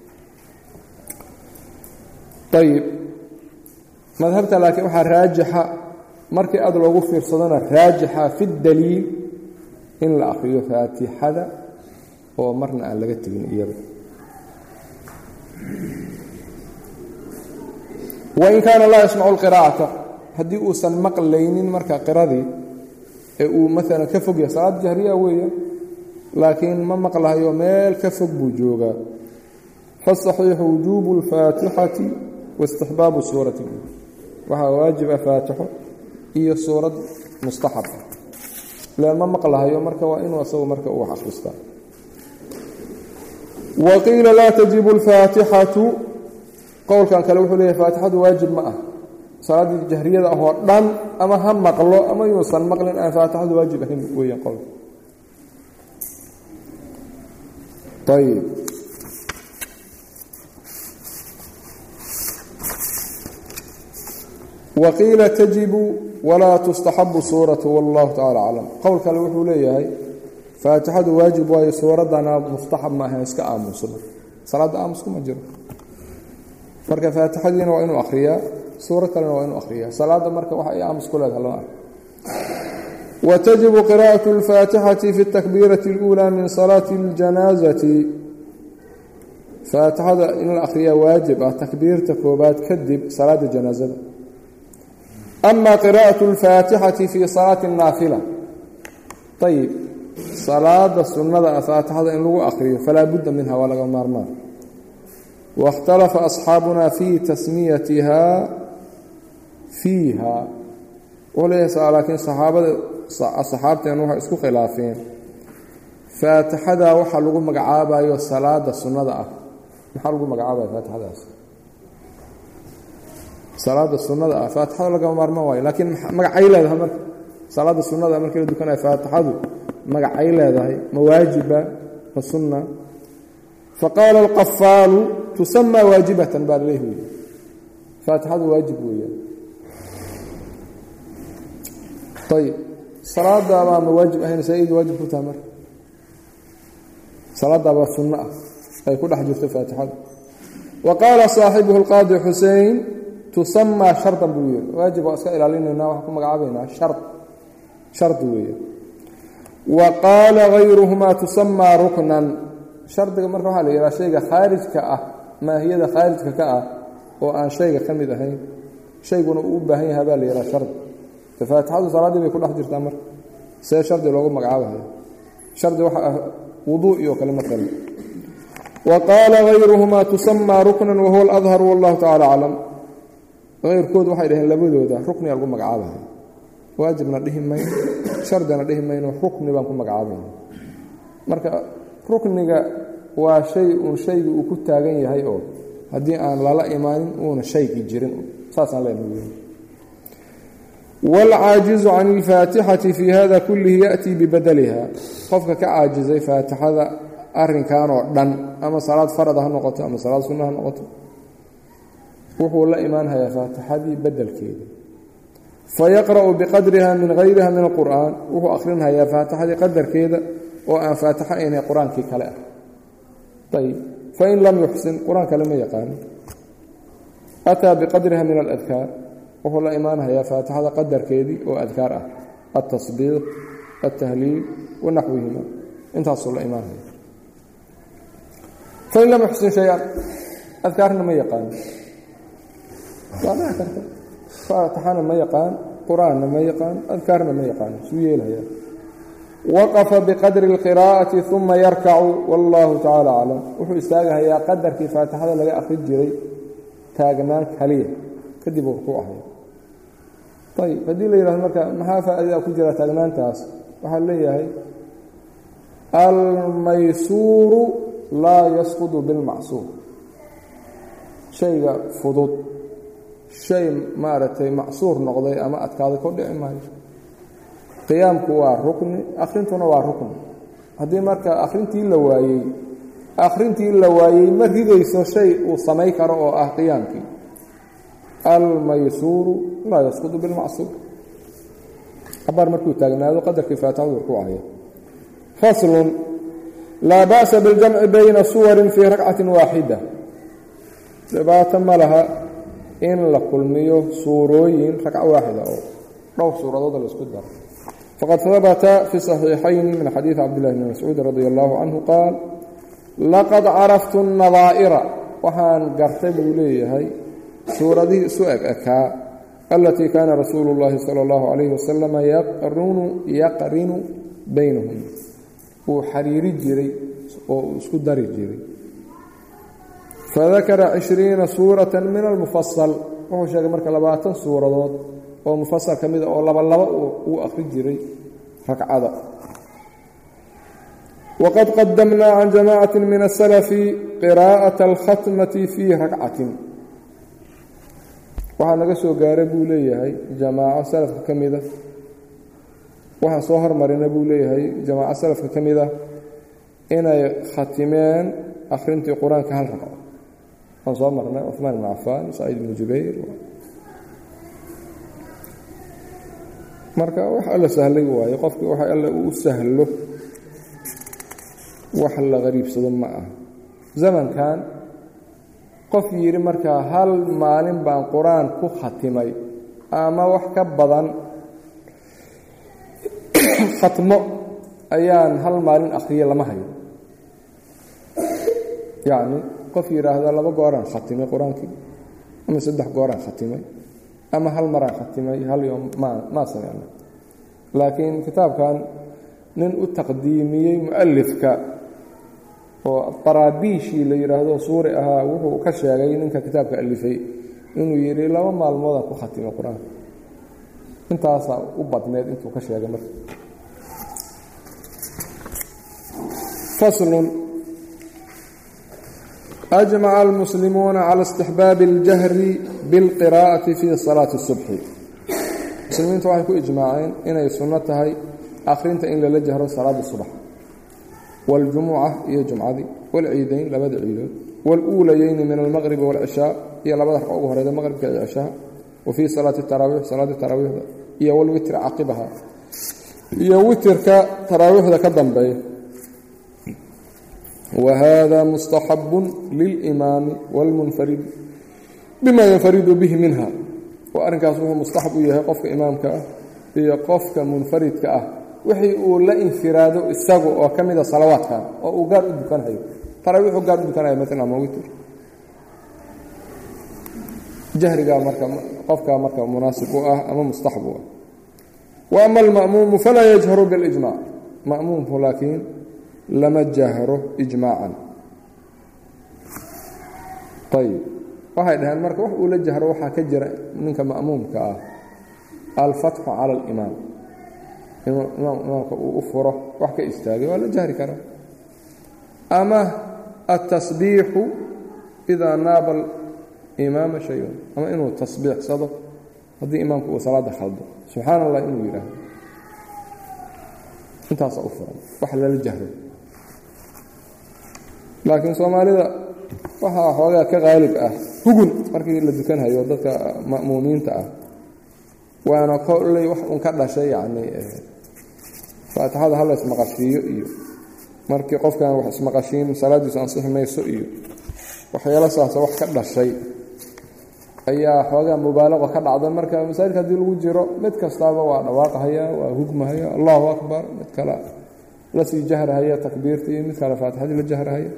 ayib madhabta laakiin waxaa raajixa markii aad loogu fiirsadona raajixa fi daliil in la akhriyo faatixada oo marna aan laga tegin iyada wain kaana laa yasmacu lqiraa'ata haddii uusan maqlaynin marka qiradii ee uu maalan ka fog yahay salaad jahriya weeya laakiin ma maqlahayo meel ka fog buu joogaa fasaxiixu wujuubu اlfaatixati waistixbaabu suurati waxaa waajiba faatixo iyo suurad mustaxab leen ma maqlahayo marka waa inuu asagu marka uu wax akhristaa waqiila laa tajibu alfaatixatu qowlkan kale wuxuu leeyahay faatixadu waajib ma ah salaadii jahriyada ah oo dhan ama ha maqlo ama yuusan maqlin aan faatixadu waajib ahayn weeyaan qowlka ayib waqiila tajibu walaa tustaxabu suuratu wallahu tacala aclam qowl kale wuxuu leeyahay faatixadu waajib waayo suuraddana mustaxab ma ahayn iska aamusno salaadda aamuskuma jiro marka faatixadiina waa inuu akhriyaa suurad kalena waa inuu akhriyaa salaadda marka waxa ay aamus ku leedahay lama ah watajibu qiraa'atu alfaatixati fi اtakbiirati اluulaa min salaati اljanaazati faatixada in la akhriyaa waajib ah takbiirta koobaad kadib salaadda janaazada ama qiraa'atu alfaatixati fi salaati الnaafila ayib salaada sunnada ah faatixada in lagu akhriyo falaa budda minha waa laga maarmaan wakhtalafa asxaabuna fii tasmiyatihaa fiiha wuxuu leeyahay laakiin saxaabada saxaabteen waxay isku khilaafeen faatixada waxaa lagu magacaabayo salaada sunnada ah maxaa lagu magacaabaya faatixadaas salaada sunnada ah faatixada lagama maarmaan waayo laakiin magacay leedahay marka salaada sunnada ah markii la dukanayo faatixadu magacay leedahay ma waajiba ma sunna faqaala alqafaalu tusamaa waajibatan baa laleehi wey faatixadu waajib weeyaan ayib salaadaabaa ma waajib ahayn saa-id waajib ku taha marka salaadaabaa sunno ah ay ku dhex jirto faatixadu wa qaala saaxibuhu alqaadi xusein tusamaa shardan buu yidhi waajib waa iska ilaalinaynaa waxaan ku magacaabaynaa shard shardi weeyaan wa qaala hayruhumaa tusamaa ruknan shardiga marka waxaa la yidhaha shayga khaarijka ah maahiyada khaarijka ka ah oo aan shayga ka mid ahayn shayguna uu u baahan yahay baa la yidhaha shardi faatixadu salaaddii bay ku dhex jirtaa marka see shardi loogu magacaabayo shardi waxa ah wuduu iyo kale markale wa qaala hayruhumaa tusamaa ruknan wahuwa aladharu wallahu tacala aclam hayrkood waxay dhaheen labadooda rukniga lagu magacaabayo waajibna dhihi mayno shardina dhihi mayno rukni baan ku magacaabayna marka rukniga waa shay uun shaygii uu ku taagan yahay oo haddii aan lala imaanin uuna shaygii jirin saasaan leenahay waalcaajizu can alfaatixati fii hada kullihi ya'tii bibadaliha qofka ka caajizay faatixada arrinkan oo dhan ama salaad farada ha noqoto ama salaad sunna ha noqoto wuxuu la imaanhayaa faatixadii bedelkeeda fayaqra'u biqadriha min hayriha min alqur'aan wuxuu akhrinhayaa faatixadii qadarkeeda oo aan faatixo aynay qur-aankii kale ah ayb fain lam yuxsin qur-aan kale ma yaqaano ataa biqadriha min aladkaar wuxuu la imaanhayaa faatixada qadarkeedii oo adkaar ah altasbiiq altahliil wanaxwihima intaasuu la imaanhaya fain lam yuxsin shay-an adkaarna ma yaqaano waa dhici karta faatixana ma yaqaan qur-aanna ma yaqaan adkaarna ma yaqaan suu yeelhayaa waqafa biqadri اlqiraa'ati uma yarkacu wallahu tacala aclam wuxuu istaagahayaa qadarkii faatixada laga akhrin jiray taagnaan kaliya kadib uu rukuuc ahaya ayb haddii la yidhahdo marka maxaa faa'idaa ku jira taagnaantaas waxaa leeyahay almaysuuru laa yasqudu bilmacsuur shayga fudud shay maaragtay macsuur noqday ama adkaaday ko dhici maayo qiyaamku waa rukni akhrintuna waa rukni haddii marka akhrintii la waayey akhrintii la waayey ma ridayso shay uu samay karo oo ah qiyaamkii almaysuuru laa yasqudu bilmacsuur cabaar markuu taagnaado qadarkii faatixadu rukuucaya faslun laa ba'sa biاljamci bayna suwarin fii rakcatin waaxida dhibaato ma laha in la kulmiyo suurooyin ragco waaxida oo dhowr suuradood la isku daro faqad habata fi صaxiixayni min xadiidi cabdillahi bni mascuud radi allahu canhu qaal laqad caraftu الnadaa'ira waxaan gartay buu leeyahay suuradihii isu eg ekaa alatii kaana rasuulu اllahi salى اllahu calayhi wasalam yaqrinu yaqrinu baynahum uu xariiri jiray oo uu isku dari jiray fadakara cishriina suurata min almufasal wuxuu sheegay marka labaatan suuradood oo mufasal ka mida oo laba laba uu akhri jiray ragcada waqad qadamnaa can jamaacaة min الsalafi qiraaءaة اlkhatmati fii rakcatin waxaa naga soo gaara buu leeyahay jamaaco salafka ka mida waxaan soo hormarina buu leeyahay jamaaco salafka ka mida inay khatimeen akhrintii qur-aanka hal ragco waxaan soo marnay cuثmaan ibn cafaan saciid ibnu jubayr marka wax alla sahlay waaye qofkii waxa alla uu sahlo wax la qariibsado ma ah zamankan qof yidhi markaa hal maalin baan qur-aan ku khatimay ama wax ka badan khatmo ayaan hal maalin akhriyay lama hayo yacni qof yidhaahda laba gooraan khatimay qur-aankii ama saddex gooraan khatimay ama hal maraan khatimay hal yoom ma ma sameyna laakiin kitaabkan nin u taqdiimiyey mu'alifka oo qaraabiishii la yiraahdo suuri ahaa wuxuu ka sheegay ninka kitaabka alifay inuu yiri laba maalmood ku khatimay qur-aanka intaas u badneed intuu ka sheegay marka faslun أجمع المسلمون على استحباب الجهر بالقراءة في صلاة الصبح المسلمين waxay ku ijmaaceen inay sunno tahay akhrinta in la jahro salaada subax والجمعة iyo jumcadi والعيدين labada ciidood والأوليين من المغرب والعشاء iyo labada ragco ugu horeeyay maghribka iyo cishaha وفي صلاة التراويح صلاة التراويح iyo والوتر عقبها iyo witrka taraawixda ka dambeeya وهذا مستحب للإمام والمنفرد بما ينفرد به منها وأرنكاس هو مستحب يهي قفك إمامك هي قفك منفردك وحي لا انفراد الساقو وكمد صلواتها وقال أدكان هاي تراويح وقال أدكان هاي مثلا ما ويتر جهرك مركا قفك مركا مناسب أما مستحب وأما المأموم فلا يجهر بالإجماع مأموم ولكن لما جهره إجماعا طيب waxay dhahan marka wax uu la jahro waxa ka jira ninka maamumka ah al-fathu ala al-imam imaamka uu furo wax ka istaagay wala jahri kara ama at-tasbih idha naba al-imam shay'un ama inuu tasbih sado hadii imaamku uu salaada khaldo subhanallah inuu yiraahdo intaas u furan wax la jahro laakiin Soomaalida waxa xoogaa ka qaalib ah hugun markii la dukan hayo dadka ma'muumiinta ah waana qoolay wax un ka dhashay yaani faatixada hal ismaqashiyo iyo markii qofkan wax ismaqashiin salaadiisu ansixmayso iyo waxyaalo saas wax ka dhashay ayaa xoogaa mubaalaqa ka dhacda marka masaajidka hadii lagu jiro mid kastaaba waa dhawaaqaya waa hugmahaya Allahu akbar mid kala la sii jahrahaya takbiirtii mid kala faatixada la jahrahaya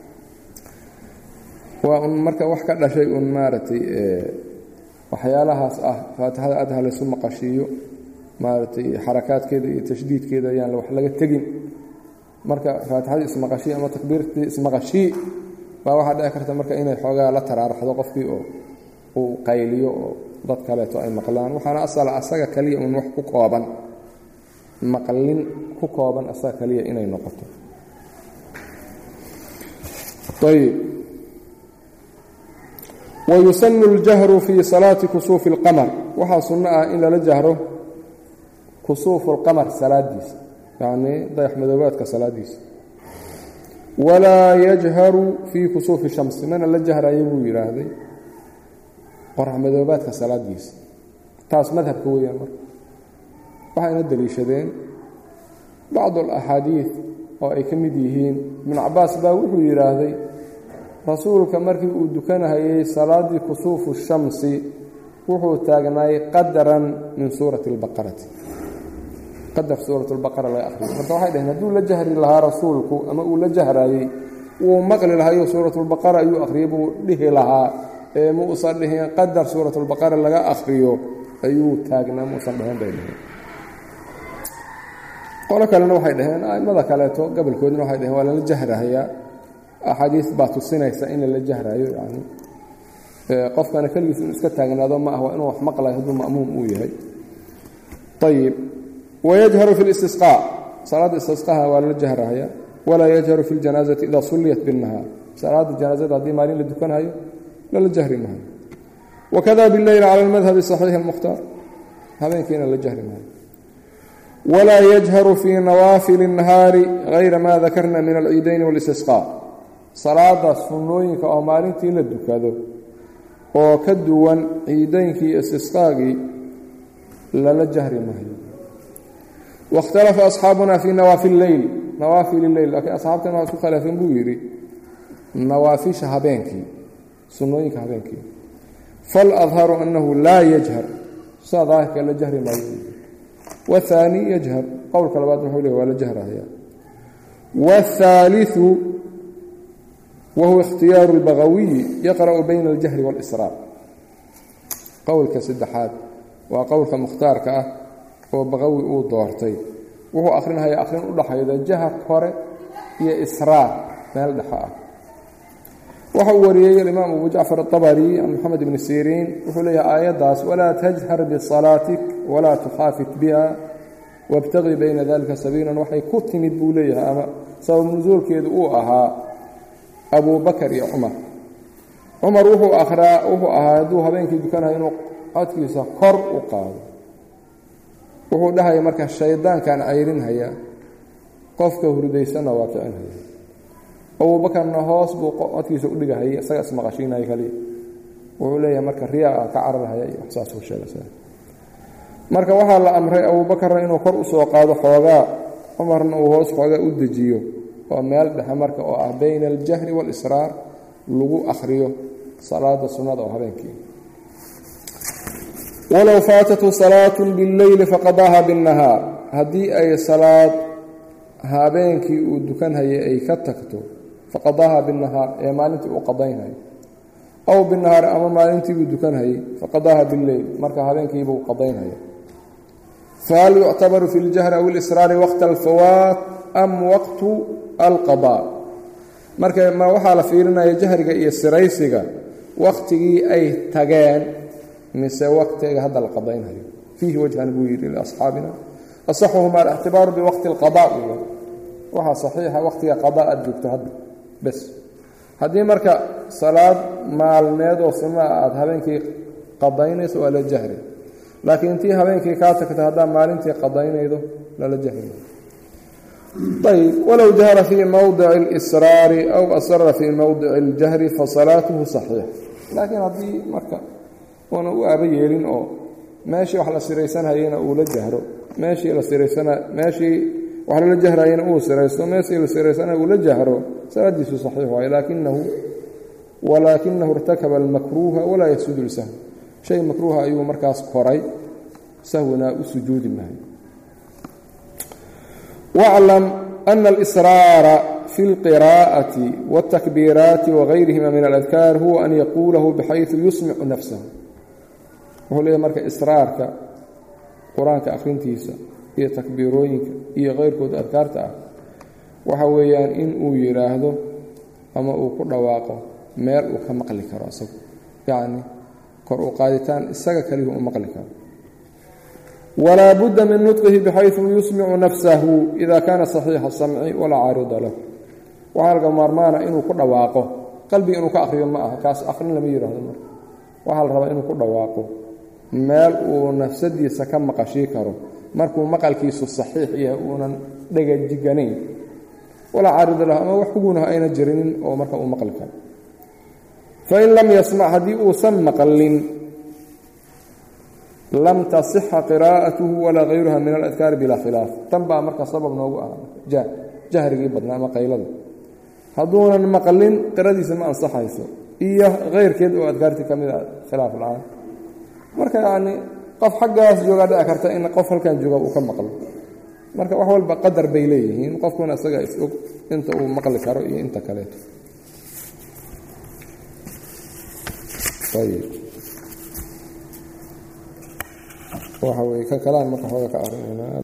waa marka wax ka dhashay un maartay ee waxyaalahaas ah faatixada adha la soo maqashiyo maartay harakaadkeeda iyo tashdiidkeeda ayaan wax laga tagin marka faatixada ismaqashiyo ama takbiirtii ismaqashii waa waxa dhici karta marka inay xoogaa la taraaraxdo qofkii oo uu qayliyo oo dad kale to ay maqlaan waxaana asal asaga kaliya un wax ku kooban maqalin ku kooban asaga kaliya inay noqoto طيب ويسن الجهر في صلاة كسوف القمر وحا سنة إن لا جهره كسوف القمر صلاة ديس يعني ضيح مدوبات كصلاة ديس ولا يجهر في كسوف الشمس من لا جهر أيبو يراهدي قرح مدوبات كصلاة ديس تاس مذهب كوي أمر وحا ندلي شدين بعض الأحاديث أو أي كمديهين من عباس باوحو يراهدي rasuulka markii uu dukanayay salaadii kusuufu shamsi wuxuu taagnay qadaran min suurati al-baqarah qadar suuratu al-baqarah la akhriyo marka waxay dhahnaa haduu la jahri lahaa rasuulku ama uu la jahrayay uu maqli lahaa suuratu al-baqarah ayuu akhriyo buu dhihi lahaa ee mu usadhihin qadar suuratu al-baqarah laga akhriyo ayuu taagnaa mu usadhihin bayna qolo kalena waxay dhahnaa aimada kale to gabalkoodna waxay dhahnaa wala la jahrayaa أحاديث باتو سنة إن الله جهرايو يعني قف كان كل يسون إسكتاعنا هذا ما هو إنه مقلة هذا مأموم وياه طيب ويجهر في الاستسقاء صلاة الاستسقاء ولا الجهر هي walaa yajharu fi اljanaazati idaa sulliyat biالnahaar salaada janaazada haddii maalin la dukanhayo lala jahri maayo wakada biاlleyl cala اlmadhabi صaxiixi اlmukhtaar habeenkiina la jahri maayo walaa yajharu fii nawaafili الnahaari hayra ma dakarna min alciidayni wاlistisqaa salaada sunnooyinka oo maalintii la dukado oo ka duwan ciidaynkii istisqaagii lala jahri maayo wakhtalafa asxaabuna fii nawaafil leyl nawaafil leyl laakiin asxaabtan waa isku khilaafeen buu yidhi nawaafisha habeenkii sunnooyinka habeenkii faladharu annahu laa yajhar saa daahirka la jahri maayo wahaani yajhar qowlka labaad wuxuu leeyahy waa la jahrahayaa waathaaliu wahuwa ikhtiyaaru اlbagawiyi yaqra'u bayna اljahri wاlisraar qowlka saddexaad waa qowlka mukhtaarka ah oo bagawi uu doortay wuxuu akhrinhayaa akhrin u dhaxayda jahar hore iyo israar meel dhexa ah waxa uu wariyey alimaam abu jacfar aلطabari can moxamed ibni siriin wuxuu leeyahay aayaddaas walaa tajhar bisalaatik walaa tukhaafit biha wاbtaqi bayna dalika sabiilan waxay ku timid buu leeyahay ama sabab nusuulkeedu uu ahaa abu bakar iyo cumar cumar wuxuu akhraa wuxuu ahaa hadduu habeenkii dukanayo inuu codkiisa kor u qaado wuxuu dhahaya marka shaydaankan cayrinhaya qofka hurdaysanna waa kicinhaya abuubakarna hoos buu codkiisa u dhigahayay isaga ismaqashiinaya kaliya wuxuu leeyahay marka riyaa ka cararhaya iyo waxsaasuu sheegaysa marka waxaa la amray abuubakarna inuu kor u soo qaado xoogaa cumarna uu hoos xoogaa u dejiyo oo meel dhexe marka oo ah bayna aljahri waalisraar lagu akhriyo salaada sunnada oo habeenkii walow faatatu salaatun billeyli faqadaaha binnahaar haddii ay salaad habeenkii uu dukanhayay ay ka tagto faqadaaha binnahaar ee maalintii uu qadaynhayo aw binnahaar ama maalintii buu dukanhayay faqadaaha billeyl marka habeenkiibuu qadaynhaya fahal yuctabaru fi ljahri aw ilisraari waqta alfawaat am waqtu alqadaa marka ma waxaa la fiirinaya jahriga iyo siraysiga wakhtigii ay tageen mise waqtiga hadda la qadaynhayo fiihi wajhan buu yidhi liasxaabina asaxuhuma alictibaaru biwaqti alqadaa waxaa saxiixa waqtiga qadaa aad joogto hadda bes haddii marka salaad maalmeed oo sunaa aad habeenkii qadaynayso waa la jahri laakiin intii habeenkii kaa tagta haddaa maalintii qadaynaydo lala jahri ayb walow jahra fii mowdici اlisraari aw asara fii mowdici اljahri fasalaatuhu saxiix laakiin haddii marka uuna u aaba yeelin oo meeshii wax la siraysanhayena uu la jahro meeshii la siraysana meeshii wax lala jahrayena uu siraysto meeshii la siraysanaya uu la jahro salaadiisu saxiix waayo laakinahu walaakinahu irtakaba almakruuha walaa yasjudu lisahw shay makruuha ayuu markaas koray sahwina u sujuudi maayo waclam ana alisraara fi اlqiraa'ati wاltakbiiraati wagayrihima min aladkaar huwa an yaquulahu bixayثu yusmicu nafsahu wuxuu leeyahy marka israarka qur-aanka akhrintiisa iyo takbiirooyinka iyo kayrkooda adkaarta ah waxa weeyaan in uu yidhaahdo ama uu ku dhawaaqo meel uu ka maqli karo isagu yacni kor u qaaditaan isaga kalihu u maqli karo walaa budda min nutqihi bixayثu yusmicu nafsahu ida kaana saxiixa samci walaa caarida lahu waxaa laga maarmaana inuu ku dhawaaqo qalbiga inuu ka akhriyo ma aha kaas akhrin lama yidhaahdo marka waxaa la rabaa inuu ku dhawaaqo meel uu nafsadiisa ka maqashii karo markuu maqalkiisu saxiix yahay uunan dhegajiganayn walaa caarida lahu ama wax kugunaha ayna jirinin oo marka uu maqli karo fain lam yasmac haddii uusan maqlin lam tasixa qiraa'atuhu walaa hayruha min aladkaari bilaa khilaaf tan baa marka sabab noogu ah jahrigii badnaa ama qaylada hadduunan maqlin qiradiisa ma ansaxayso iyo kayrkeed oo adkaartii ka mid a khilaaf la-aan marka yacni qof xaggaas joogaa dhici karta in qof halkan jooga uu ka maqlo marka wax walba qadar bay leeyihiin qofkuna isaga is-og inta uu maqli karo iyo inta kaleeto ayb waxa weye ka kalaan marka xooga ka arrinayna